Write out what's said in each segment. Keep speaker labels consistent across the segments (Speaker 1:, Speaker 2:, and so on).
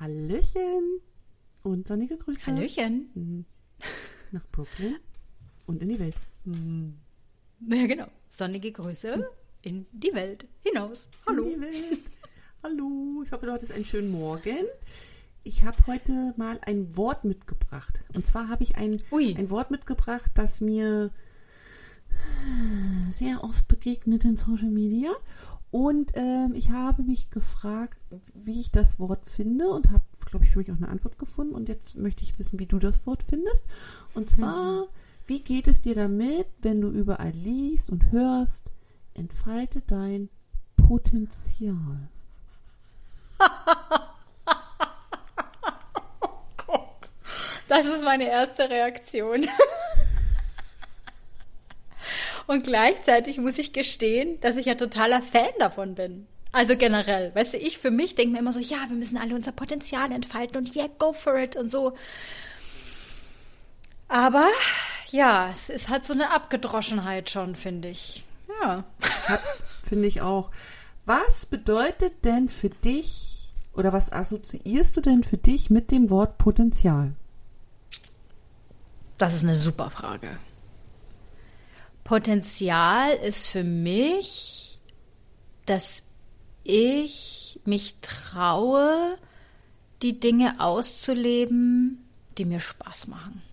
Speaker 1: Hallöchen und sonnige Grüße.
Speaker 2: Hallöchen.
Speaker 1: Nach Brooklyn und in die Welt.
Speaker 2: Ja, genau. Sonnige Grüße in die Welt hinaus. Hallo.
Speaker 1: In die Welt. Hallo. Ich hoffe, du hattest einen schönen Morgen. Ich habe heute mal ein Wort mitgebracht. Und zwar habe ich ein Wort mitgebracht, das mir sehr oft begegnet in Social Media. Und ich habe mich gefragt, wie ich das Wort finde und habe, glaube ich, für mich auch eine Antwort gefunden. Und jetzt möchte ich wissen, wie du das Wort findest. Und zwar, wie geht es dir damit, wenn du überall liest und hörst, entfalte dein Potenzial?
Speaker 2: Das ist meine erste Reaktion. Und gleichzeitig muss ich gestehen, dass ich ja totaler Fan davon bin. Also generell, weißt du, ich für mich denke mir immer so, ja, wir müssen alle unser Potenzial entfalten und yeah, go for it und so. Aber ja, es ist halt so eine Abgedroschenheit schon, finde ich. Ja.
Speaker 1: Hat's, finde ich auch. Was bedeutet denn für dich oder was assoziierst du denn für dich mit dem Wort Potenzial?
Speaker 2: Das ist eine super Frage. Potenzial ist für mich, dass ich mich traue, die Dinge auszuleben, die mir Spaß machen.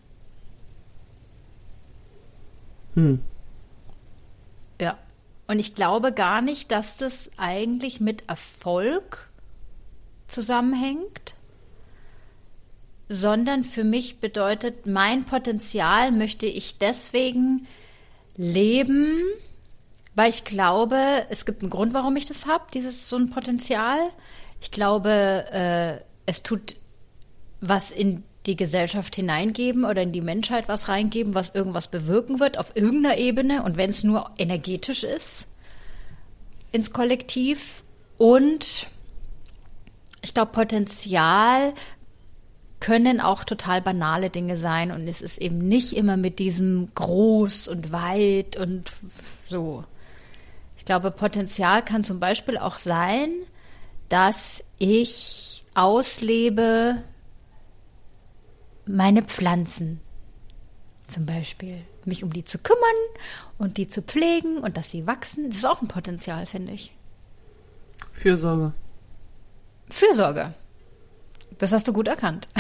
Speaker 2: Ja, und ich glaube gar nicht, dass das eigentlich mit Erfolg zusammenhängt, sondern für mich bedeutet, mein Potenzial möchte ich deswegen leben, weil ich glaube, es gibt einen Grund, warum ich das habe, so ein Potenzial. Ich glaube, es tut was in die Gesellschaft hineingeben oder in die Menschheit was reingeben, was irgendwas bewirken wird auf irgendeiner Ebene und wenn es nur energetisch ist, ins Kollektiv. Und ich glaube, Potenzial können auch total banale Dinge sein und es ist eben nicht immer mit diesem groß und weit und so. Ich glaube, Potenzial kann zum Beispiel auch sein, dass ich auslebe meine Pflanzen zum Beispiel, mich um die zu kümmern und die zu pflegen und dass sie wachsen. Das ist auch ein Potenzial, finde ich.
Speaker 1: Fürsorge.
Speaker 2: Das hast du gut erkannt.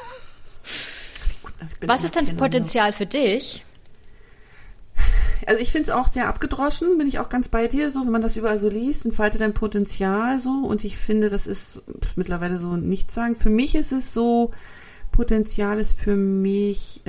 Speaker 2: Was ist denn Potenzial für dich?
Speaker 1: Also ich finde es auch sehr abgedroschen, bin ich auch ganz bei dir, so wenn man das überall so liest, entfalte dein Potenzial so und ich finde, das ist mittlerweile so nichtssagend. Für mich ist es so, Potenzial ist für mich,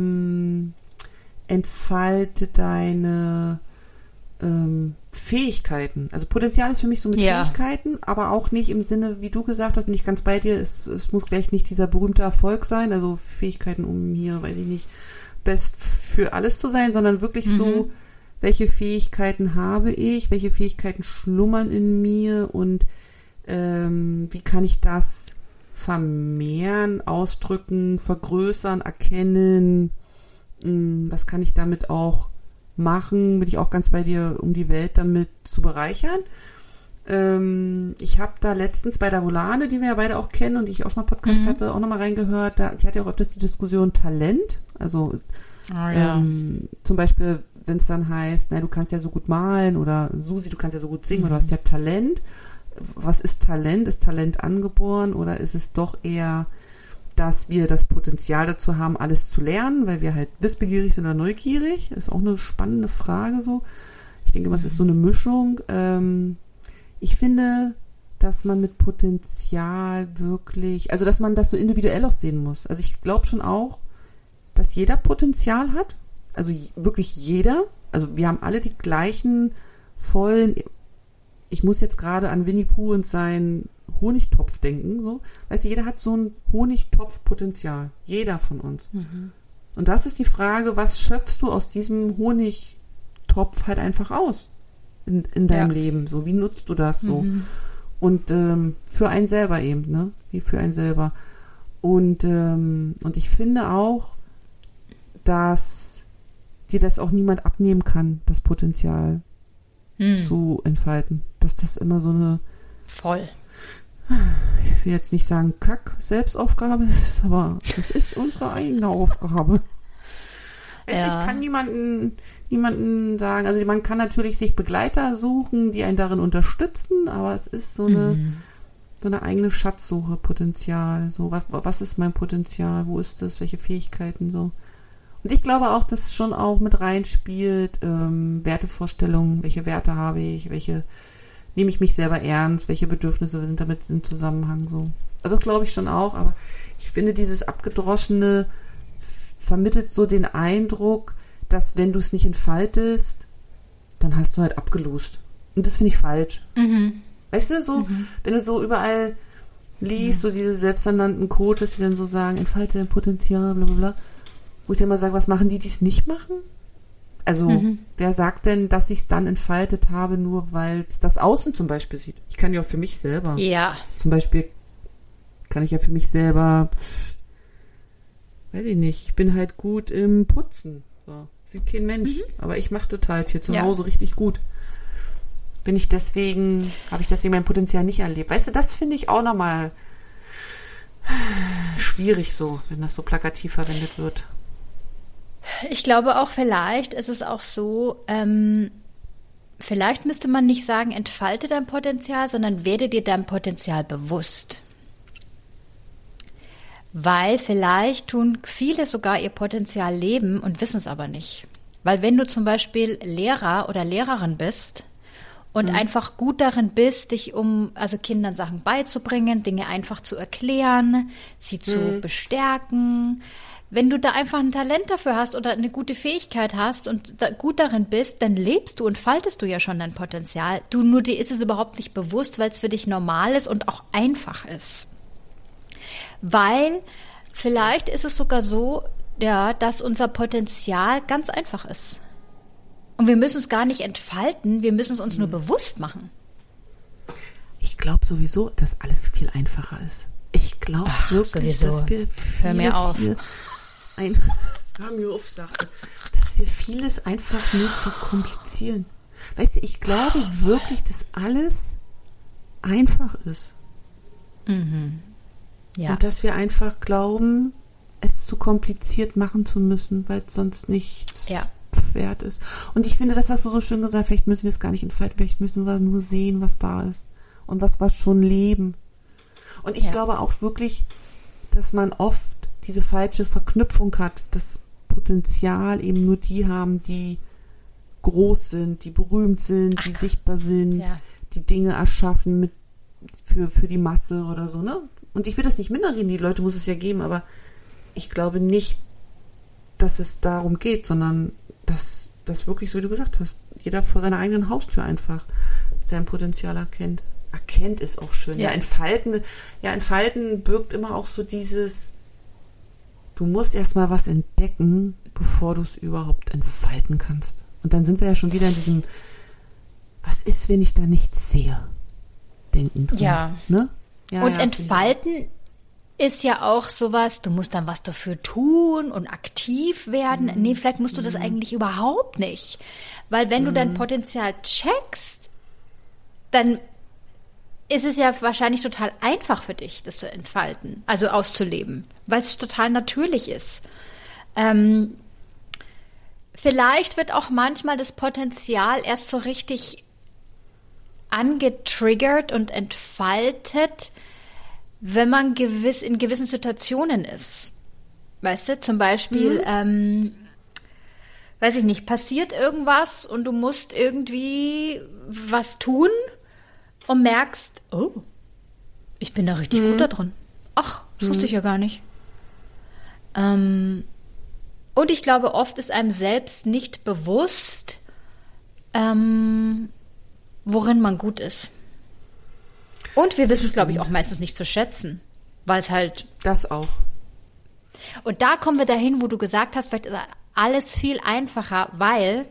Speaker 1: entfalte deine Fähigkeiten. Also Potenzial ist für mich so mit Fähigkeiten, aber auch nicht im Sinne, wie du gesagt hast, bin ich ganz bei dir, es muss gleich nicht dieser berühmte Erfolg sein, also Fähigkeiten, um hier, weiß ich nicht, best für alles zu sein, sondern wirklich so, welche Fähigkeiten habe ich, welche Fähigkeiten schlummern in mir und wie kann ich das vermehren, ausdrücken, vergrößern, erkennen, was kann ich damit auch machen, bin ich auch ganz bei dir, um die Welt damit zu bereichern. Ich habe da letztens bei der Volane, die wir ja beide auch kennen und die ich auch schon mal Podcast hatte, auch nochmal reingehört, die hatte ja auch öfters die Diskussion Talent, also zum Beispiel, wenn es dann heißt, du kannst ja so gut malen oder Susi, du kannst ja so gut singen oder du hast ja Talent. Was ist Talent? Ist Talent angeboren oder ist es doch eher, dass wir das Potenzial dazu haben, alles zu lernen, weil wir halt wissbegierig sind oder neugierig? Ist auch eine spannende Frage so. Ich denke, was ist so eine Mischung? Ich finde, dass man mit Potenzial wirklich, also dass man das so individuell auch sehen muss. Also ich glaube schon auch, dass jeder Potenzial hat. Also wirklich jeder. Also wir haben alle die gleichen vollen. Ich muss jetzt gerade an Winnie Pooh und seinen Honigtopf denken. So. Weißt du, jeder hat so ein Honigtopfpotenzial. Jeder von uns. Und das ist die Frage, was schöpfst du aus diesem Honigtopf halt einfach aus in deinem Leben? So, wie nutzt du das so? Und für einen selber eben, ne? Wie für einen selber. Und ich finde auch, dass dir das auch niemand abnehmen kann, das Potenzial zu entfalten. Dass das immer so eine ich will jetzt nicht sagen Selbstaufgabe, aber es ist unsere eigene Aufgabe. Ich kann niemanden sagen, also man kann natürlich sich Begleiter suchen, die einen darin unterstützen, aber es ist so eine eigene Schatzsuche, Potenzial. So, was ist mein Potenzial? Wo ist das? Welche Fähigkeiten? So. Und ich glaube auch, dass schon auch mit reinspielt, Wertevorstellungen, welche Werte habe ich, welche nehme ich mich selber ernst, welche Bedürfnisse sind damit im Zusammenhang so. Also das glaube ich schon auch, aber ich finde, dieses Abgedroschene vermittelt so den Eindruck, dass wenn du es nicht entfaltest, dann hast du halt abgelost. Und das finde ich falsch. Mhm. Weißt du, so, wenn du so überall liest, so diese selbsternannten Coaches, die dann so sagen, entfalte dein Potenzial, bla bla bla, wo ich dann mal sage, was machen die es nicht machen? Also, wer sagt denn, dass ich es dann entfaltet habe, nur weil es das Außen zum Beispiel sieht? Ich kann ja auch für mich selber.
Speaker 2: Ja.
Speaker 1: Zum Beispiel kann ich ja für mich selber, weiß ich nicht, ich bin halt gut im Putzen. So. Sieht kein Mensch, aber ich mache das halt hier zu Hause richtig gut. Habe ich deswegen mein Potenzial nicht erlebt. Weißt du, das finde ich auch nochmal schwierig so, wenn das so plakativ verwendet wird.
Speaker 2: Ich glaube auch, vielleicht ist es auch so, vielleicht müsste man nicht sagen, entfalte dein Potenzial, sondern werde dir dein Potenzial bewusst. Weil vielleicht tun viele sogar ihr Potenzial leben und wissen es aber nicht. Weil wenn du zum Beispiel Lehrer oder Lehrerin bist und einfach gut darin bist, dich also Kindern Sachen beizubringen, Dinge einfach zu erklären, sie zu bestärken, wenn du da einfach ein Talent dafür hast oder eine gute Fähigkeit hast und gut darin bist, dann lebst du und faltest du ja schon dein Potenzial. Nur dir ist es überhaupt nicht bewusst, weil es für dich normal ist und auch einfach ist. Weil vielleicht ist es sogar so, ja, dass unser Potenzial ganz einfach ist. Und wir müssen es gar nicht entfalten, wir müssen es uns nur bewusst machen.
Speaker 1: Ich glaube sowieso, dass alles viel einfacher ist. Ich glaube wirklich,
Speaker 2: sowieso.
Speaker 1: Dass wir
Speaker 2: Hör mir auf.
Speaker 1: Hör mir auf, sagte, dass wir vieles einfach nur verkomplizieren. Weißt du, ich glaube wirklich, dass alles einfach ist.
Speaker 2: Mhm. Ja.
Speaker 1: Und dass wir einfach glauben, es zu kompliziert machen zu müssen, weil es sonst nichts wert ist. Und ich finde, das hast du so schön gesagt, vielleicht müssen wir es gar nicht entfalten, vielleicht müssen wir nur sehen, was da ist und was wir schon leben. Und ich glaube auch wirklich, dass man oft diese falsche Verknüpfung hat, das Potenzial eben nur die haben, die groß sind, die berühmt sind, die sichtbar sind, die Dinge erschaffen für die Masse oder so, ne? Und ich will das nicht minderreden, die Leute muss es ja geben, aber ich glaube nicht, dass es darum geht, sondern dass das wirklich, so wie du gesagt hast, jeder vor seiner eigenen Haustür einfach sein Potenzial erkennt. Erkennt ist auch schön. Ja, entfalten birgt immer auch so dieses, du musst erstmal was entdecken, bevor du es überhaupt entfalten kannst. Und dann sind wir ja schon wieder in diesem, was ist, wenn ich da nichts sehe? Denken drin.
Speaker 2: Ja.
Speaker 1: Ne?
Speaker 2: Und entfalten ist ja auch sowas, du musst dann was dafür tun und aktiv werden. Nee, vielleicht musst du das eigentlich überhaupt nicht. Weil wenn du dein Potenzial checkst, dann ist es ja wahrscheinlich total einfach für dich, das zu entfalten, also auszuleben, weil es total natürlich ist. Vielleicht wird auch manchmal das Potenzial erst so richtig angetriggert und entfaltet, wenn man in gewissen Situationen ist. Weißt du, zum Beispiel, weiß ich nicht, passiert irgendwas und du musst irgendwie was tun und merkst, oh, ich bin da richtig gut da drin. Ach, das wusste ich ja gar nicht. Und ich glaube, oft ist einem selbst nicht bewusst, worin man gut ist. Und wir wissen es, glaube ich, auch meistens nicht zu schätzen, weil es halt...
Speaker 1: Das auch.
Speaker 2: Und da kommen wir dahin, wo du gesagt hast, vielleicht ist alles viel einfacher, weil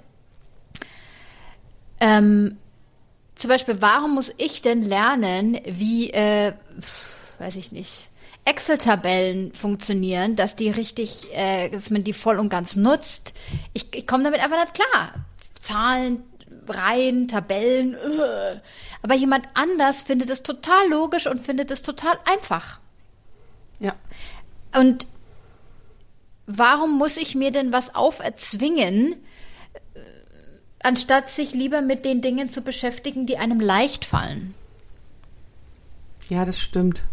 Speaker 2: zum Beispiel, warum muss ich denn lernen, wie, weiß ich nicht, Excel-Tabellen funktionieren, dass die richtig, dass man die voll und ganz nutzt? Ich komme damit einfach nicht klar. Zahlen, Reihen, Tabellen. Aber jemand anders findet es total logisch und findet es total einfach.
Speaker 1: Ja.
Speaker 2: Und warum muss ich mir denn was auferzwingen, anstatt sich lieber mit den Dingen zu beschäftigen, die einem leicht fallen?
Speaker 1: Ja, das stimmt.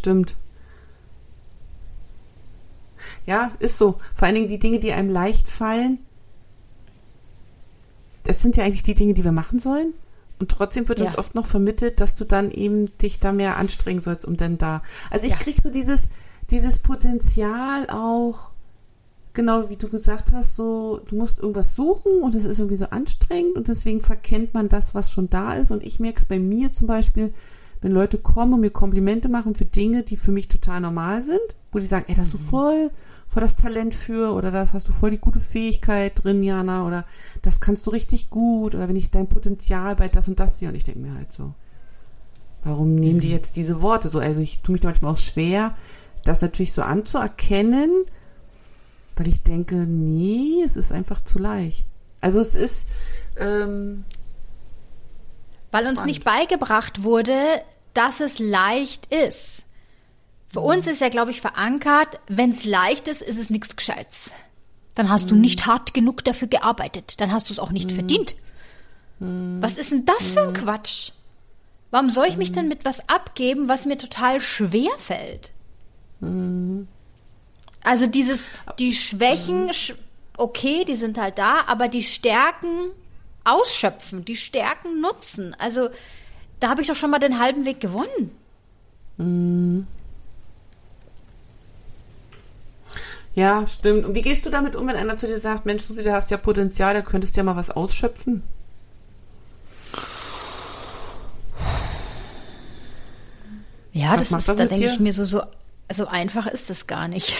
Speaker 1: Ja, ist so. Vor allen Dingen die Dinge, die einem leicht fallen, das sind ja eigentlich die Dinge, die wir machen sollen. Und trotzdem wird uns oft noch vermittelt, dass du dann eben dich da mehr anstrengen sollst, um dann da. Also ich krieg so dieses Potenzial auch, genau wie du gesagt hast, so, du musst irgendwas suchen und es ist irgendwie so anstrengend und deswegen verkennt man das, was schon da ist. Und ich merke es bei mir zum Beispiel, wenn Leute kommen und mir Komplimente machen für Dinge, die für mich total normal sind, wo die sagen, ey, da hast du voll das Talent für oder das hast du voll die gute Fähigkeit drin, Jana, oder das kannst du richtig gut oder wenn ich dein Potenzial bei das und das sehe und ich denke mir halt so, warum nehmen die jetzt diese Worte so? Also ich tue mich da manchmal auch schwer, das natürlich so anzuerkennen, weil ich denke, nee, es ist einfach zu leicht. Also es ist
Speaker 2: weil uns nicht beigebracht wurde, dass es leicht ist. Für uns ist ja, glaube ich, verankert, wenn es leicht ist, ist es nichts Gescheites. Dann hast du nicht hart genug dafür gearbeitet. Dann hast du es auch nicht verdient. Was ist denn das für ein Quatsch? Warum soll ich mich denn mit was abgeben, was mir total schwer fällt? Also die Schwächen, okay, die sind halt da, aber die Stärken ausschöpfen, die Stärken nutzen. Also da habe ich doch schon mal den halben Weg gewonnen.
Speaker 1: Ja, stimmt. Und wie gehst du damit um, wenn einer zu dir sagt, Mensch, Susi, du hast ja Potenzial, da könntest du ja mal was ausschöpfen?
Speaker 2: Ja, da denke ich mir so einfach ist das gar nicht.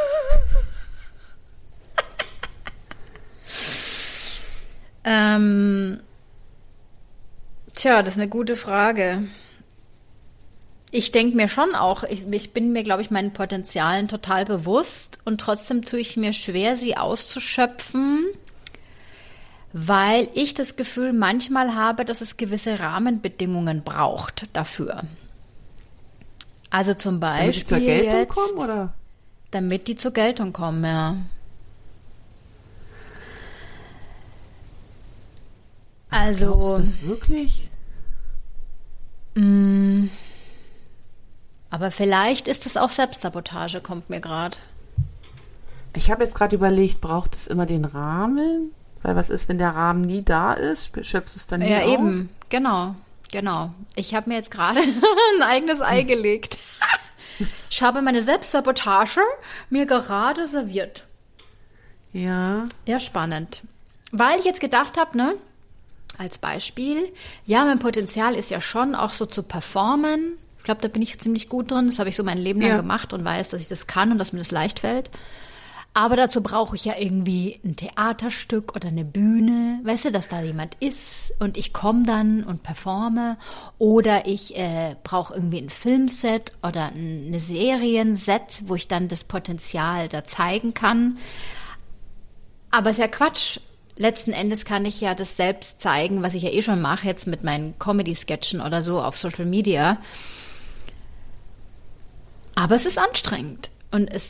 Speaker 2: Tja, das ist eine gute Frage. Ich denke mir schon auch, ich bin mir, glaube ich, meinen Potenzialen total bewusst und trotzdem tue ich mir schwer, sie auszuschöpfen, weil ich das Gefühl manchmal habe, dass es gewisse Rahmenbedingungen braucht dafür. Also zum Beispiel
Speaker 1: damit die zur Geltung kommen, oder?
Speaker 2: Damit die zur Geltung kommen, ja. Also.
Speaker 1: Glaubst du das wirklich?
Speaker 2: Aber vielleicht ist es auch Selbstsabotage, kommt mir gerade.
Speaker 1: Ich habe jetzt gerade überlegt, braucht es immer den Rahmen? Weil was ist, wenn der Rahmen nie da ist? Schöpfst du es dann nie aus? Ja, eben.
Speaker 2: Genau. Ich habe mir jetzt gerade ein eigenes Ei gelegt. Ich habe meine Selbstsabotage mir gerade serviert.
Speaker 1: Ja.
Speaker 2: Ja, spannend. Weil ich jetzt gedacht habe, ne, als Beispiel, ja, mein Potenzial ist ja schon auch so zu performen. Ich glaube, da bin ich ziemlich gut drin. Das habe ich so mein Leben lang gemacht und weiß, dass ich das kann und dass mir das leicht fällt. Aber dazu brauche ich ja irgendwie ein Theaterstück oder eine Bühne. Weißt du, dass da jemand ist und ich komme dann und performe. Oder ich brauche irgendwie ein Filmset oder eine Serienset, wo ich dann das Potenzial da zeigen kann. Aber ist ja Quatsch. Letzten Endes kann ich ja das selbst zeigen, was ich ja eh schon mache, jetzt mit meinen Comedy-Sketchen oder so auf Social Media. Aber es ist anstrengend und es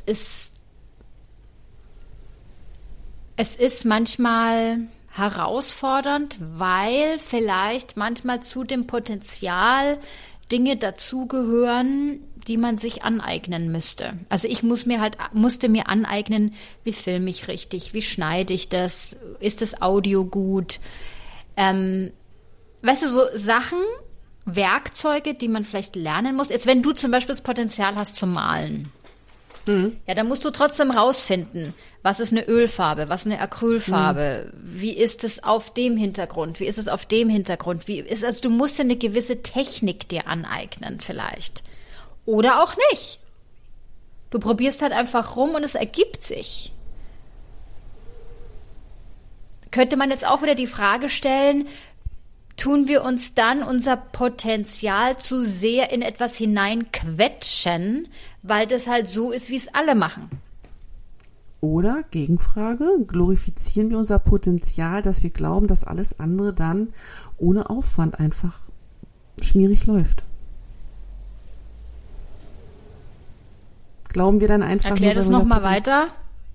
Speaker 2: ist manchmal herausfordernd, weil vielleicht manchmal zu dem Potenzial Dinge dazugehören, die man sich aneignen müsste. Also ich musste mir aneignen, wie filme ich richtig, wie schneide ich das, ist das Audio gut? Weißt du, so Sachen, Werkzeuge, die man vielleicht lernen muss. Jetzt, wenn du zum Beispiel das Potenzial hast zum Malen, ja, dann musst du trotzdem rausfinden, was ist eine Ölfarbe, was ist eine Acrylfarbe, wie ist es auf dem Hintergrund, wie ist es auf dem Hintergrund, also du musst ja eine gewisse Technik dir aneignen vielleicht. Oder auch nicht. Du probierst halt einfach rum und es ergibt sich. Könnte man jetzt auch wieder die Frage stellen, tun wir uns dann unser Potenzial zu sehr in etwas hineinquetschen, weil das halt so ist, wie es alle machen?
Speaker 1: Oder, Gegenfrage, glorifizieren wir unser Potenzial, dass wir glauben, dass alles andere dann ohne Aufwand einfach schmierig läuft? Glauben wir dann einfach...
Speaker 2: Erklär das nochmal weiter.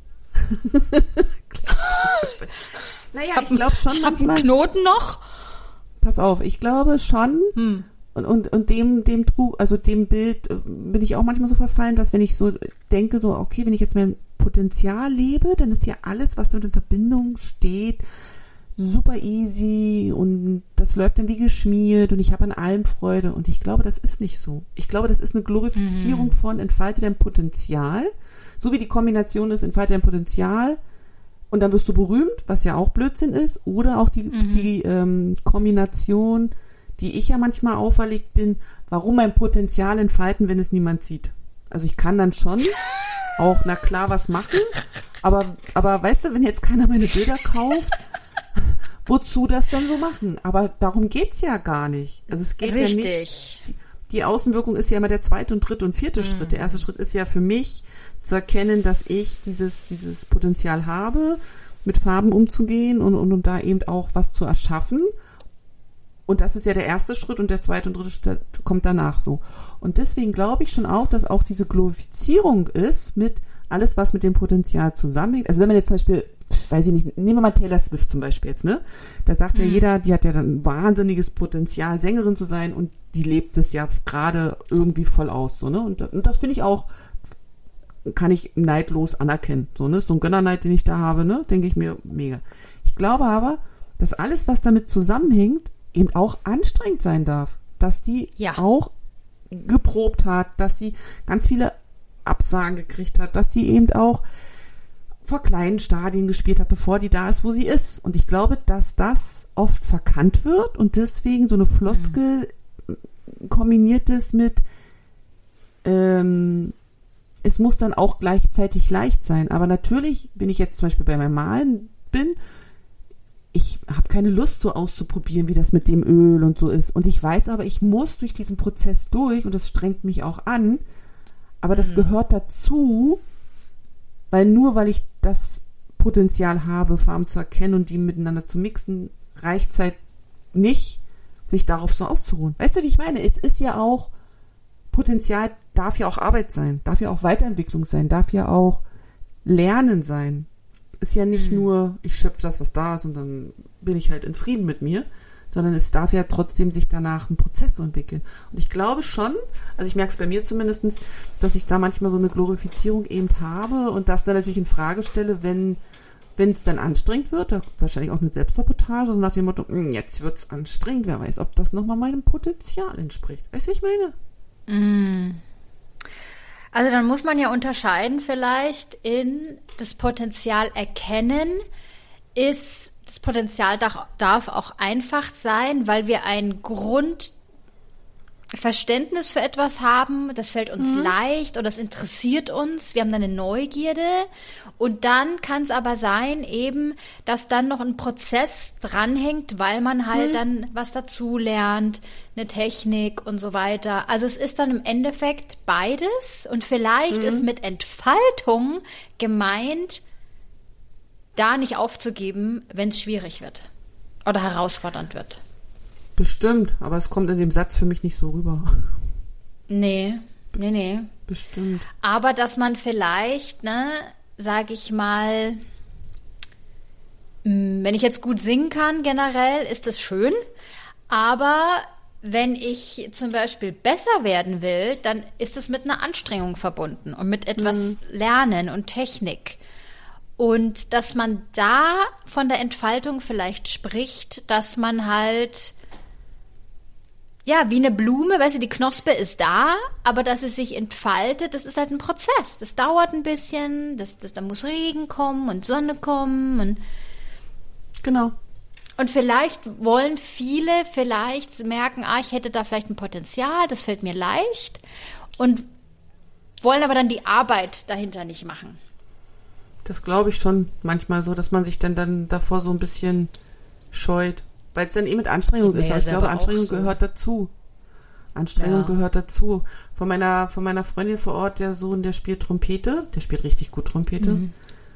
Speaker 1: Naja, ich glaube schon
Speaker 2: ich manchmal... Ich habe einen Knoten noch.
Speaker 1: Pass auf, ich glaube schon... Und dem Bild bin ich auch manchmal so verfallen, dass wenn ich so denke, so, okay, wenn ich jetzt mein Potenzial lebe, dann ist ja alles, was damit in Verbindung steht, super easy und das läuft dann wie geschmiert und ich habe an allem Freude. Und ich glaube, das ist nicht so. Ich glaube, das ist eine Glorifizierung von entfalte dein Potenzial, so wie die Kombination ist, entfalte dein Potenzial und dann wirst du berühmt, was ja auch Blödsinn ist, oder auch die Kombination, die ich ja manchmal auferlegt bin, warum mein Potenzial entfalten, wenn es niemand sieht. Also ich kann dann schon auch, na klar, was machen, aber weißt du, wenn jetzt keiner meine Bilder kauft, wozu das dann so machen? Aber darum geht's ja gar nicht. Also es geht ja nicht. Die Außenwirkung ist ja immer der zweite und dritte und vierte Schritt. Der erste Schritt ist ja für mich zu erkennen, dass ich dieses Potenzial habe, mit Farben umzugehen und da eben auch was zu erschaffen. Und das ist ja der erste Schritt und der zweite und dritte Schritt kommt danach so. Und deswegen glaube ich schon auch, dass auch diese Glorifizierung ist mit alles, was mit dem Potenzial zusammenhängt. Also wenn man jetzt zum Beispiel, weiß ich nicht, nehmen wir mal Taylor Swift zum Beispiel jetzt, ne? Da sagt ja jeder, die hat ja dann wahnsinniges Potenzial, Sängerin zu sein und die lebt es ja gerade irgendwie voll aus, so, ne? Und das finde ich auch, kann ich neidlos anerkennen, so, ne? So ein Gönnerneid, den ich da habe, ne? Denke ich mir, mega. Ich glaube aber, dass alles, was damit zusammenhängt, eben auch anstrengend sein darf, dass die auch geprobt hat, dass sie ganz viele Absagen gekriegt hat, dass sie eben auch vor kleinen Stadien gespielt hat, bevor die da ist, wo sie ist. Und ich glaube, dass das oft verkannt wird und deswegen so eine Floskel kombiniert ist mit es muss dann auch gleichzeitig leicht sein. Aber natürlich, wenn ich jetzt zum Beispiel bei meinem Malen bin, ich habe keine Lust, so auszuprobieren, wie das mit dem Öl und so ist. Und ich weiß aber, ich muss durch diesen Prozess durch und das strengt mich auch an. Aber das gehört dazu, weil ich das Potenzial habe, Farben zu erkennen und die miteinander zu mixen, reicht es halt nicht, sich darauf so auszuruhen. Weißt du, wie ich meine? Es ist ja auch, Potenzial darf ja auch Arbeit sein, darf ja auch Weiterentwicklung sein, darf ja auch Lernen sein. Ist ja nicht nur, ich schöpfe das, was da ist und dann bin ich halt in Frieden mit mir, sondern es darf ja trotzdem sich danach ein Prozess so entwickeln. Und ich glaube schon, also ich merke es bei mir zumindest, dass ich da manchmal so eine Glorifizierung eben habe und das dann natürlich in Frage stelle, wenn es dann anstrengend wird, da wahrscheinlich auch eine Selbstsabotage, so nach dem Motto, jetzt wird es anstrengend, wer weiß, ob das nochmal meinem Potenzial entspricht. Weißt du, was ich meine?
Speaker 2: Also dann muss man ja unterscheiden vielleicht in das Potenzial erkennen. Das Potenzial darf auch einfach sein, weil wir ein Grundverständnis für etwas haben. Das fällt uns leicht oder das interessiert uns. Wir haben dann eine Neugierde. Und dann kann es aber sein eben, dass dann noch ein Prozess dranhängt, weil man halt dann was dazu lernt, eine Technik und so weiter. Also es ist dann im Endeffekt beides und vielleicht ist mit Entfaltung gemeint, da nicht aufzugeben, wenn es schwierig wird oder herausfordernd wird.
Speaker 1: Bestimmt, aber es kommt in dem Satz für mich nicht so rüber.
Speaker 2: Nee.
Speaker 1: Bestimmt.
Speaker 2: Aber dass man vielleicht, sage ich mal, wenn ich jetzt gut singen kann generell, ist das schön, aber wenn ich zum Beispiel besser werden will, dann ist es mit einer Anstrengung verbunden und mit etwas Lernen und Technik. Und dass man da von der Entfaltung vielleicht spricht, dass man halt, ja, wie eine Blume, weißt du, die Knospe ist da, aber dass es sich entfaltet, das ist halt ein Prozess. Das dauert ein bisschen, da muss Regen kommen und Sonne kommen. Und
Speaker 1: genau.
Speaker 2: Und vielleicht wollen viele merken, ich hätte da vielleicht ein Potenzial, das fällt mir leicht und wollen aber dann die Arbeit dahinter nicht machen.
Speaker 1: Das glaube ich schon manchmal so, dass man sich dann davor so ein bisschen scheut, weil es dann eben mit Anstrengung ist. Aber ich glaube, Anstrengung gehört dazu. Gehört dazu. Von meiner Freundin vor Ort, der Sohn, der spielt Trompete, der spielt richtig gut Trompete.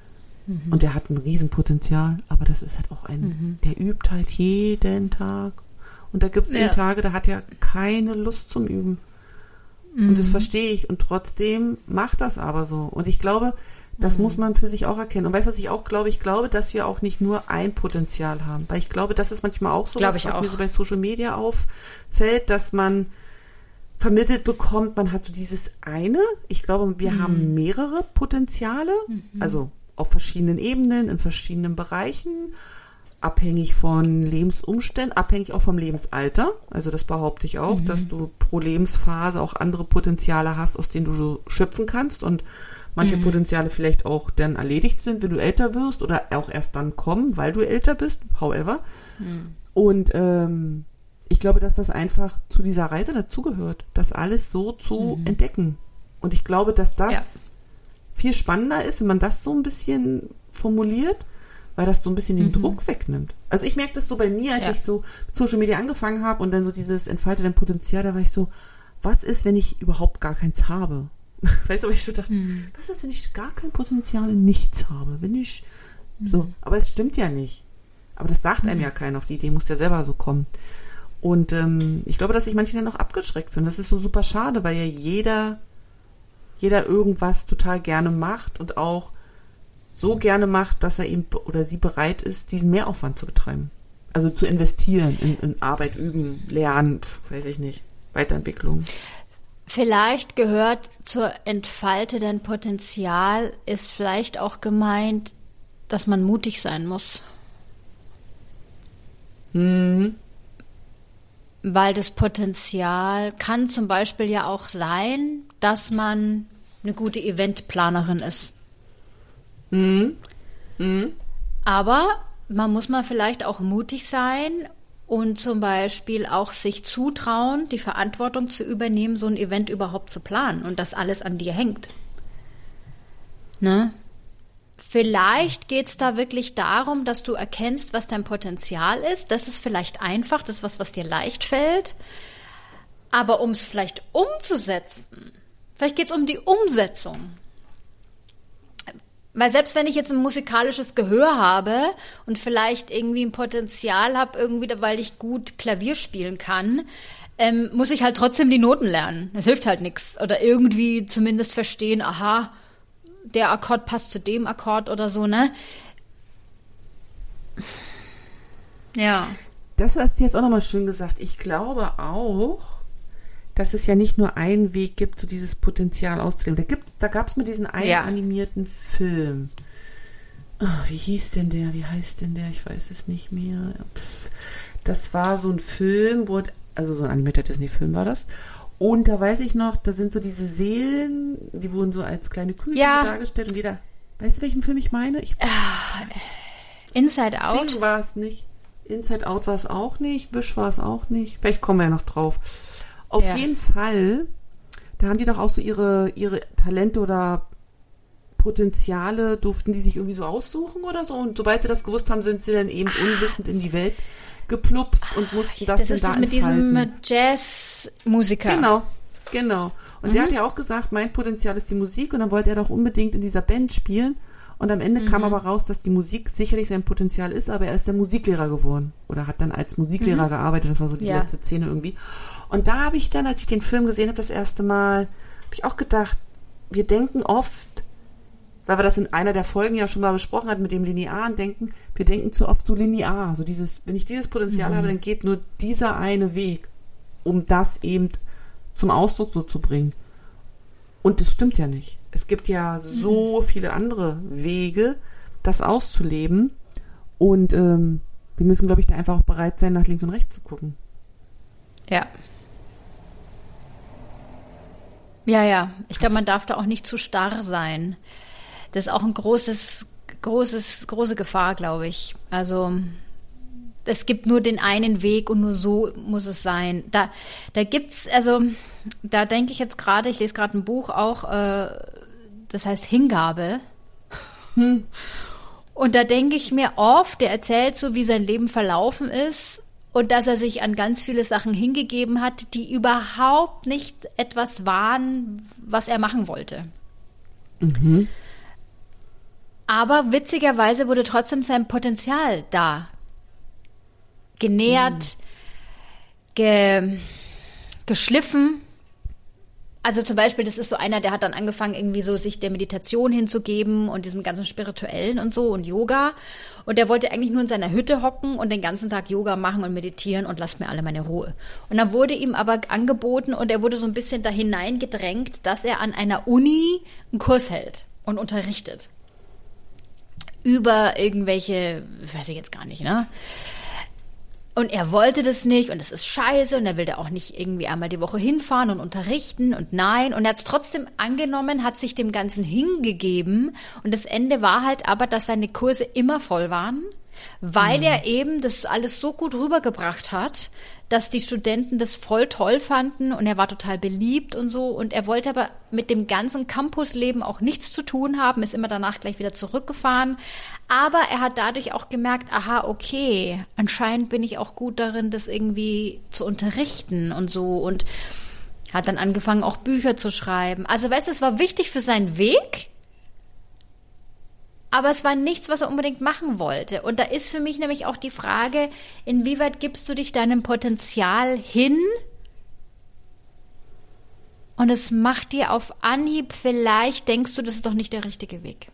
Speaker 1: Und der hat ein Riesenpotenzial, aber das ist halt auch der übt halt jeden Tag. Und da gibt es eben Tage, da hat er keine Lust zum Üben. Und das verstehe ich. Und trotzdem macht das aber so. Und ich glaube, das muss man für sich auch erkennen. Und weißt du, was ich auch glaube? Ich glaube, dass wir auch nicht nur ein Potenzial haben. Weil ich glaube, das ist manchmal auch so, was mir so bei Social Media auffällt, dass man vermittelt bekommt, man hat so dieses eine. Ich glaube, wir haben mehrere Potenziale. Also auf verschiedenen Ebenen, in verschiedenen Bereichen. Abhängig von Lebensumständen, abhängig auch vom Lebensalter. Also das behaupte ich auch, dass du pro Lebensphase auch andere Potenziale hast, aus denen du so schöpfen kannst und manche Potenziale vielleicht auch dann erledigt sind, wenn du älter wirst oder auch erst dann kommen, weil du älter bist, however. Und ich glaube, dass das einfach zu dieser Reise dazugehört, das alles so zu entdecken. Und ich glaube, dass das viel spannender ist, wenn man das so ein bisschen formuliert, weil das so ein bisschen den Druck wegnimmt. Also ich merke das so bei mir, als ich so mit Social Media angefangen habe und dann so dieses entfalte dein Potenzial, da war ich so, was ist, wenn ich überhaupt gar keins habe? Weißt du, weil ich so dachte, was ist, wenn ich gar kein Potenzial in nichts habe? Wenn ich so, aber es stimmt ja nicht. Aber das sagt einem ja keiner, auf die Idee muss ja selber so kommen. Und ich glaube, dass sich manche dann auch abgeschreckt fühlen. Das ist so super schade, weil ja jeder irgendwas total gerne macht und auch so gerne macht, dass er eben oder sie bereit ist, diesen Mehraufwand zu betreiben. Also zu investieren in Arbeit, Üben, Lernen, weiß ich nicht, Weiterentwicklung.
Speaker 2: Vielleicht gehört zur entfalteten Potenzial, ist vielleicht auch gemeint, dass man mutig sein muss. Weil das Potenzial kann zum Beispiel ja auch sein, dass man eine gute Eventplanerin ist. Aber man muss mal vielleicht auch mutig sein und zum Beispiel auch sich zutrauen, die Verantwortung zu übernehmen, so ein Event überhaupt zu planen und dass alles an dir hängt. Ne? Vielleicht geht es da wirklich darum, dass du erkennst, was dein Potenzial ist. Das ist vielleicht einfach, das ist was dir leicht fällt. Aber um es vielleicht umzusetzen, vielleicht geht es um die Umsetzung. Weil selbst wenn ich jetzt ein musikalisches Gehör habe und vielleicht irgendwie ein Potenzial habe, irgendwie, weil ich gut Klavier spielen kann, muss ich halt trotzdem die Noten lernen. Das hilft halt nichts. Oder irgendwie zumindest verstehen, aha, der Akkord passt zu dem Akkord oder so, ne? Ja.
Speaker 1: Das hast du jetzt auch nochmal schön gesagt. Ich glaube auch, dass es ja nicht nur einen Weg gibt, so dieses Potenzial auszuleben. Da gab es mir diesen einen animierten Film. Oh, wie heißt denn der? Ich weiß es nicht mehr. Das war so ein Film, also so ein animierter Disney-Film war das. Und da weiß ich noch, da sind so diese Seelen, die wurden so als kleine Kühe dargestellt und jeder, weißt du, welchen Film ich meine?
Speaker 2: Inside Out?
Speaker 1: Sing war es nicht. Inside Out war es auch nicht. Wish war es auch nicht. Vielleicht kommen wir ja noch drauf. Auf jeden Fall, da haben die doch auch so ihre Talente oder Potenziale, durften die sich irgendwie so aussuchen oder so. Und sobald sie das gewusst haben, sind sie dann eben unwissend in die Welt geplupst und mussten das dann da entfalten. Das ist
Speaker 2: mit diesem Jazzmusiker.
Speaker 1: Genau. Und der hat ja auch gesagt, mein Potenzial ist die Musik und dann wollte er doch unbedingt in dieser Band spielen. Und am Ende kam aber raus, dass die Musik sicherlich sein Potenzial ist, aber er ist der Musiklehrer geworden. Oder hat dann als Musiklehrer gearbeitet. Das war so die letzte Szene irgendwie. Und da habe ich dann, als ich den Film gesehen habe, das erste Mal, habe ich auch gedacht, wir denken oft, weil wir das in einer der Folgen ja schon mal besprochen hatten mit dem linearen Denken, wir denken zu oft so linear. So dieses, wenn ich dieses Potenzial habe, dann geht nur dieser eine Weg, um das eben zum Ausdruck so zu bringen. Und das stimmt ja nicht. Es gibt ja so viele andere Wege, das auszuleben. Und wir müssen, glaube ich, da einfach auch bereit sein, nach links und rechts zu gucken.
Speaker 2: Ja. Ja. Ich glaube, man darf da auch nicht zu starr sein. Das ist auch eine große Gefahr, glaube ich. Also es gibt nur den einen Weg und nur so muss es sein. Da gibt's, also da denke ich jetzt gerade, ich lese gerade ein Buch auch, das heißt Hingabe. Und da denke ich mir oft, der erzählt so, wie sein Leben verlaufen ist und dass er sich an ganz viele Sachen hingegeben hat, die überhaupt nicht etwas waren, was er machen wollte. Aber witzigerweise wurde trotzdem sein Potenzial da. Genährt, geschliffen. Also zum Beispiel, das ist so einer, der hat dann angefangen, irgendwie so sich der Meditation hinzugeben und diesem ganzen Spirituellen und so und Yoga. Und der wollte eigentlich nur in seiner Hütte hocken und den ganzen Tag Yoga machen und meditieren und lasst mir alle meine Ruhe. Und dann wurde ihm aber angeboten und er wurde so ein bisschen da hineingedrängt, dass er an einer Uni einen Kurs hält und unterrichtet. Über irgendwelche, weiß ich jetzt gar nicht, ne? Und er wollte das nicht und es ist scheiße und er will da auch nicht irgendwie einmal die Woche hinfahren und unterrichten und nein. Und er hat es trotzdem angenommen, hat sich dem Ganzen hingegeben und das Ende war halt aber, dass seine Kurse immer voll waren, weil er eben das alles so gut rübergebracht hat, dass die Studenten das voll toll fanden und er war total beliebt und so. Und er wollte aber mit dem ganzen Campusleben auch nichts zu tun haben, ist immer danach gleich wieder zurückgefahren. Aber er hat dadurch auch gemerkt, aha, okay, anscheinend bin ich auch gut darin, das irgendwie zu unterrichten und so. Und hat dann angefangen, auch Bücher zu schreiben. Also weißt du, es war wichtig für seinen Weg, aber es war nichts, was er unbedingt machen wollte. Und da ist für mich nämlich auch die Frage, inwieweit gibst du dich deinem Potenzial hin? Und es macht dir auf Anhieb vielleicht, denkst du, das ist doch nicht der richtige Weg.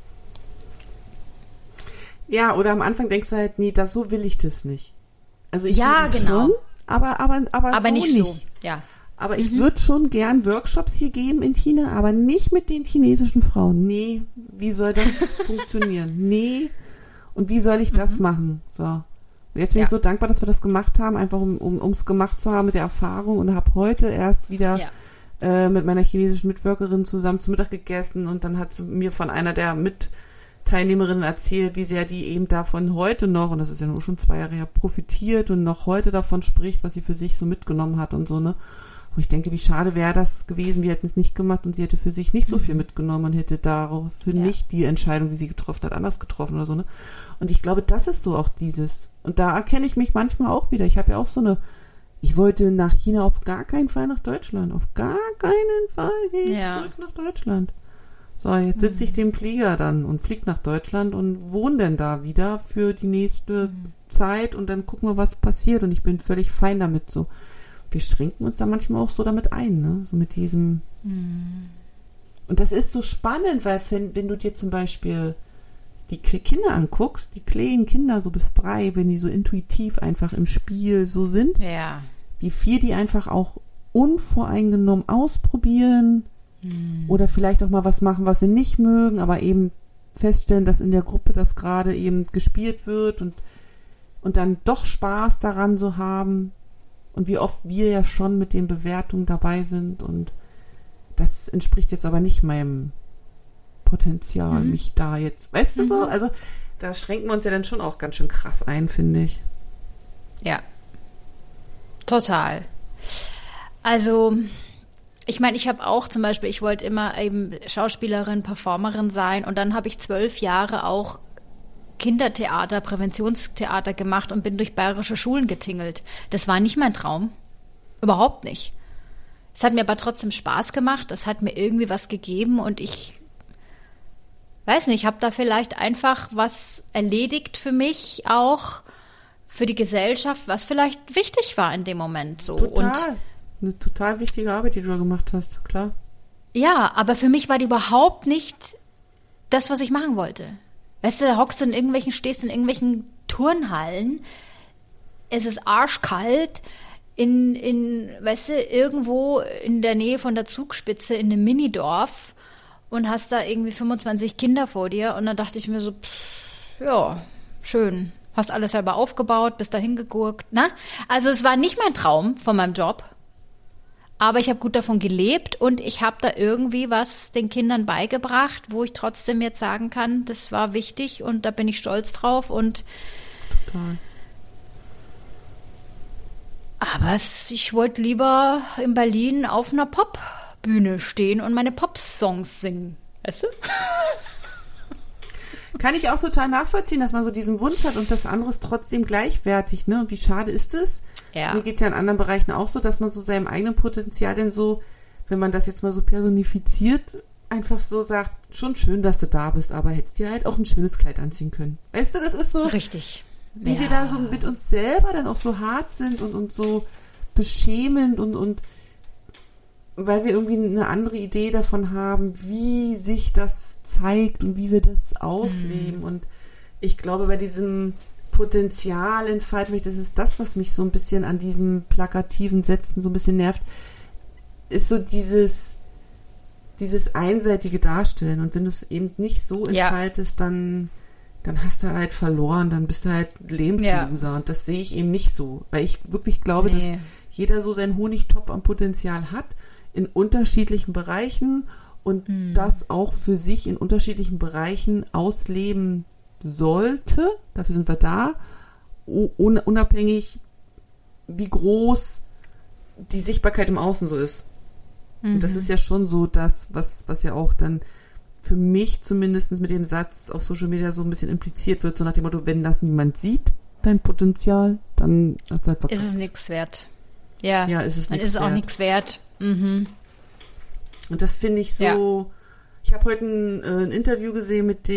Speaker 1: Ja, oder am Anfang denkst du halt, nee, so will ich das nicht. Also ich
Speaker 2: will es schon,
Speaker 1: aber so
Speaker 2: nicht so. Ja.
Speaker 1: Aber ich würde schon gern Workshops hier geben in China, aber nicht mit den chinesischen Frauen. Nee, wie soll das funktionieren? Nee, und wie soll ich das machen? So. Und jetzt bin ich so dankbar, dass wir das gemacht haben, einfach um es gemacht zu haben mit der Erfahrung und habe heute erst wieder mit meiner chinesischen Mitwirkerin zusammen zu Mittag gegessen und dann hat sie mir von einer der Mitteilnehmerinnen erzählt, wie sehr die eben davon heute noch, und das ist ja nur schon 2 Jahre her, profitiert und noch heute davon spricht, was sie für sich so mitgenommen hat und so, ne? Und ich denke, wie schade wäre das gewesen, wir hätten es nicht gemacht und sie hätte für sich nicht so viel mitgenommen und hätte daraufhin nicht die Entscheidung, die sie getroffen hat, anders getroffen oder so, ne? Und ich glaube, das ist so auch dieses. Und da erkenne ich mich manchmal auch wieder. Ich habe ja auch ich wollte nach China auf gar keinen Fall nach Deutschland. Auf gar keinen Fall gehe ich zurück nach Deutschland. So, jetzt sitze ich dem Flieger dann und fliege nach Deutschland und wohne dann da wieder für die nächste Zeit und dann gucken wir, was passiert. Und ich bin völlig fein damit so. Wir schränken uns da manchmal auch so damit ein, ne? So mit diesem. Und das ist so spannend, weil wenn du dir zum Beispiel die Kinder anguckst, die kleinen Kinder so bis 3, wenn die so intuitiv einfach im Spiel so sind, wie viel die einfach auch unvoreingenommen ausprobieren oder vielleicht auch mal was machen, was sie nicht mögen, aber eben feststellen, dass in der Gruppe das gerade eben gespielt wird und dann doch Spaß daran so haben. Und wie oft wir ja schon mit den Bewertungen dabei sind und das entspricht jetzt aber nicht meinem Potenzial, mich da jetzt, weißt du so? Also da schränken wir uns ja dann schon auch ganz schön krass ein, finde ich.
Speaker 2: Ja, total. Also ich meine, ich habe auch zum Beispiel, ich wollte immer eben Schauspielerin, Performerin sein und dann habe ich 12 Jahre auch Kindertheater, Präventionstheater gemacht und bin durch bayerische Schulen getingelt. Das war nicht mein Traum. Überhaupt nicht. Es hat mir aber trotzdem Spaß gemacht. Es hat mir irgendwie was gegeben und ich weiß nicht, habe da vielleicht einfach was erledigt für mich auch, für die Gesellschaft, was vielleicht wichtig war in dem Moment. So.
Speaker 1: Total. Und eine total wichtige Arbeit, die du da gemacht hast, klar.
Speaker 2: Ja, aber für mich war die überhaupt nicht das, was ich machen wollte. Weißt du, da stehst in irgendwelchen Turnhallen, es ist arschkalt, weißt du, irgendwo in der Nähe von der Zugspitze in einem Minidorf und hast da irgendwie 25 Kinder vor dir und dann dachte ich mir so, ja, schön, hast alles selber aufgebaut, bist da hingegurkt, ne? Also es war nicht mein Traum von meinem Job, aber ich habe gut davon gelebt und ich habe da irgendwie was den Kindern beigebracht, wo ich trotzdem jetzt sagen kann, das war wichtig und da bin ich stolz drauf und
Speaker 1: total.
Speaker 2: Aber ich wollte lieber in Berlin auf einer Popbühne stehen und meine Pop-Songs singen. Weißt du?
Speaker 1: Kann ich auch total nachvollziehen, dass man so diesen Wunsch hat und das andere ist trotzdem gleichwertig, ne? Und wie schade ist es? Ja. Mir geht es ja in anderen Bereichen auch so, dass man so seinem eigenen Potenzial denn so, wenn man das jetzt mal so personifiziert, einfach so sagt, schon schön, dass du da bist, aber hättest dir halt auch ein schönes Kleid anziehen können. Weißt du, das ist so,
Speaker 2: richtig.
Speaker 1: Wie wir da so mit uns selber dann auch so hart sind und so beschämend und weil wir irgendwie eine andere Idee davon haben, wie sich das zeigt und wie wir das ausleben. Und ich glaube, bei diesem Potenzialentfaltung, das ist das, was mich so ein bisschen an diesem plakativen Sätzen so ein bisschen nervt, ist so dieses einseitige Darstellen. Und wenn du es eben nicht so entfaltest, dann hast du halt verloren, dann bist du halt Lebensloser. Und das sehe ich eben nicht so. Weil ich wirklich glaube, dass jeder so seinen Honigtopf am Potenzial hat, in unterschiedlichen Bereichen und das auch für sich in unterschiedlichen Bereichen ausleben sollte. Dafür sind wir da. Unabhängig, wie groß die Sichtbarkeit im Außen so ist. Und das ist ja schon so das, was ja auch dann für mich zumindest mit dem Satz auf Social Media so ein bisschen impliziert wird, so nach dem Motto, wenn das niemand sieht, dein Potenzial, dann ist
Speaker 2: es nichts wert. Ja,
Speaker 1: ist es
Speaker 2: dann ist es auch nichts wert. Mhm.
Speaker 1: Und das finde ich so, ich habe heute ein Interview gesehen mit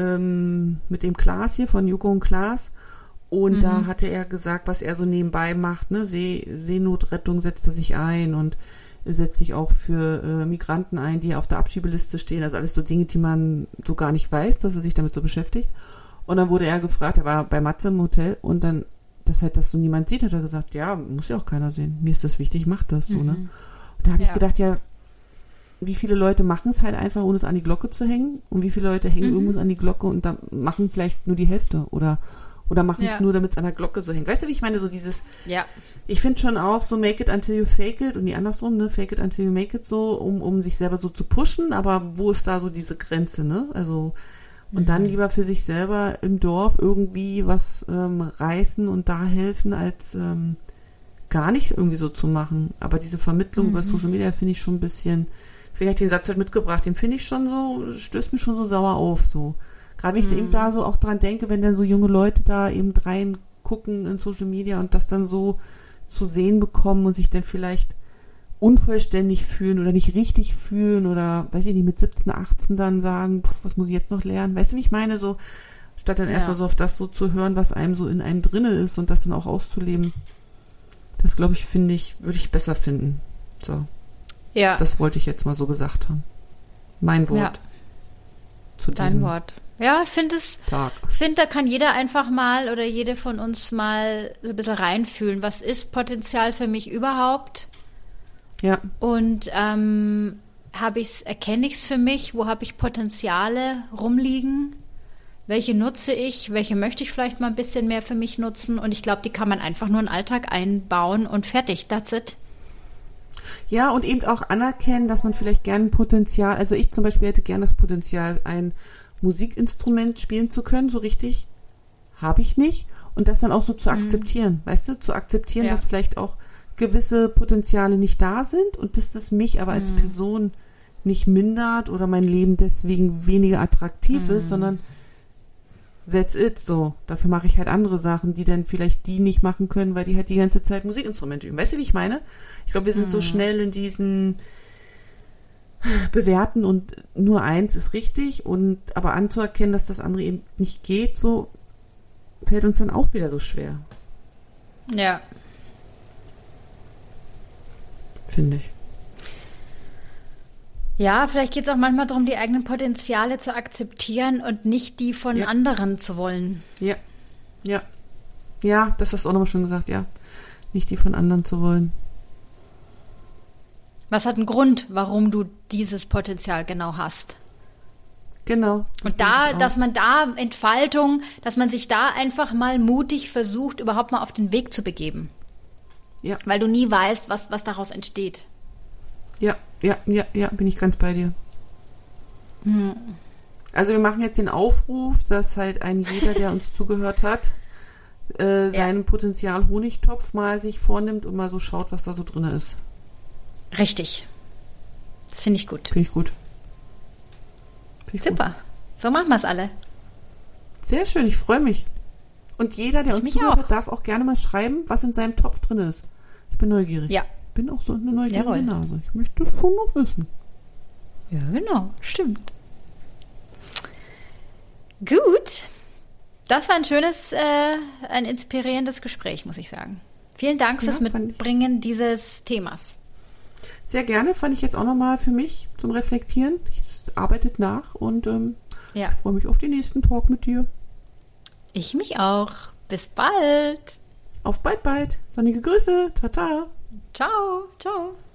Speaker 1: dem Klaas hier von Joko und Klaas und da hatte er gesagt, was er so nebenbei macht, ne, Seenotrettung setzt er sich ein und setzt sich auch für Migranten ein, die auf der Abschiebeliste stehen, also alles so Dinge, die man so gar nicht weiß, dass er sich damit so beschäftigt. Und dann wurde er gefragt, er war bei Matze im Hotel und dann, dass so niemand sieht, hat er gesagt, ja, muss ja auch keiner sehen, mir ist das wichtig, mach das so, ne. Und da habe ich gedacht, ja, wie viele Leute machen es halt einfach, ohne es an die Glocke zu hängen und wie viele Leute hängen irgendwas an die Glocke und da machen vielleicht nur die Hälfte oder machen es nur, damit es an der Glocke so hängt. Weißt du, wie ich meine, so dieses, ich finde schon auch so make it until you fake it und nie andersrum, ne, fake it until you make it so, um sich selber so zu pushen, aber wo ist da so diese Grenze, ne, also und dann lieber für sich selber im Dorf irgendwie was reißen und da helfen, als gar nicht irgendwie so zu machen, aber diese Vermittlung über Social Media finde ich schon ein bisschen, deswegen habe ich den Satz heute mitgebracht, den finde ich schon so, stößt mich schon so sauer auf, so. Gerade wenn ich eben da so auch dran denke, wenn dann so junge Leute da eben reingucken in Social Media und das dann so zu sehen bekommen und sich dann vielleicht unvollständig fühlen oder nicht richtig fühlen oder, weiß ich nicht, mit 17, 18 dann sagen, was muss ich jetzt noch lernen? Weißt du, wie ich meine? So, statt dann erstmal so auf das so zu hören, was einem so in einem drinne ist und das dann auch auszuleben. Das, glaube ich, würde ich besser finden. So. Ja. Das wollte ich jetzt mal so gesagt haben. Mein Wort. Zu diesem
Speaker 2: Dein Wort. Ja, ich finde, da kann jeder einfach mal oder jede von uns mal so ein bisschen reinfühlen. Was ist Potenzial für mich überhaupt?
Speaker 1: Ja.
Speaker 2: Und erkenne ich es für mich? Wo habe ich Potenziale rumliegen? Welche nutze ich? Welche möchte ich vielleicht mal ein bisschen mehr für mich nutzen? Und ich glaube, die kann man einfach nur in den Alltag einbauen und fertig. That's it.
Speaker 1: Ja, und eben auch anerkennen, dass man vielleicht gerne ein Potenzial, also ich zum Beispiel hätte gerne das Potenzial, ein Musikinstrument spielen zu können, so richtig habe ich nicht. Und das dann auch so zu akzeptieren, weißt du, zu akzeptieren, dass vielleicht auch gewisse Potenziale nicht da sind und dass das mich aber als Person nicht mindert oder mein Leben deswegen weniger attraktiv ist, sondern that's it, so. Dafür mache ich halt andere Sachen, die dann vielleicht die nicht machen können, weil die halt die ganze Zeit Musikinstrumente üben. Weißt du, wie ich meine? Ich glaube, wir sind so schnell in diesen Bewerten und nur eins ist richtig und aber anzuerkennen, dass das andere eben nicht geht, so fällt uns dann auch wieder so schwer.
Speaker 2: Ja.
Speaker 1: Finde ich.
Speaker 2: Ja, vielleicht geht es auch manchmal darum, die eigenen Potenziale zu akzeptieren und nicht die von anderen zu wollen.
Speaker 1: Ja. Ja. Ja, das hast du auch nochmal schon gesagt, ja. Nicht die von anderen zu wollen.
Speaker 2: Was hat einen Grund, warum du dieses Potenzial genau hast?
Speaker 1: Genau.
Speaker 2: Und dass man da Entfaltung, dass man sich da einfach mal mutig versucht, überhaupt mal auf den Weg zu begeben.
Speaker 1: Ja.
Speaker 2: Weil du nie weißt, was daraus entsteht.
Speaker 1: Ja, bin ich ganz bei dir. Also wir machen jetzt den Aufruf, dass halt jeder, der uns zugehört hat, seinen Potenzial-Honigtopf mal sich vornimmt und mal so schaut, was da so drin ist.
Speaker 2: Richtig. Das finde ich gut.
Speaker 1: Finde ich gut.
Speaker 2: Super. So machen wir es alle.
Speaker 1: Sehr schön, ich freue mich. Und jeder, der uns zugehört hat, darf auch gerne mal schreiben, was in seinem Topf drin ist. Ich bin neugierig.
Speaker 2: Ja.
Speaker 1: Ich bin auch so eine neugierige Nase. Ich möchte das schon noch wissen.
Speaker 2: Ja, genau, stimmt. Gut. Das war ein schönes, ein inspirierendes Gespräch, muss ich sagen. Vielen Dank fürs Mitbringen dieses Themas.
Speaker 1: Sehr gerne, fand ich jetzt auch nochmal für mich zum Reflektieren. Es arbeitet nach und ich freue mich auf den nächsten Talk mit dir.
Speaker 2: Ich mich auch. Bis bald.
Speaker 1: Auf bald. Sonnige Grüße. Tata.
Speaker 2: Ciao. Ciao.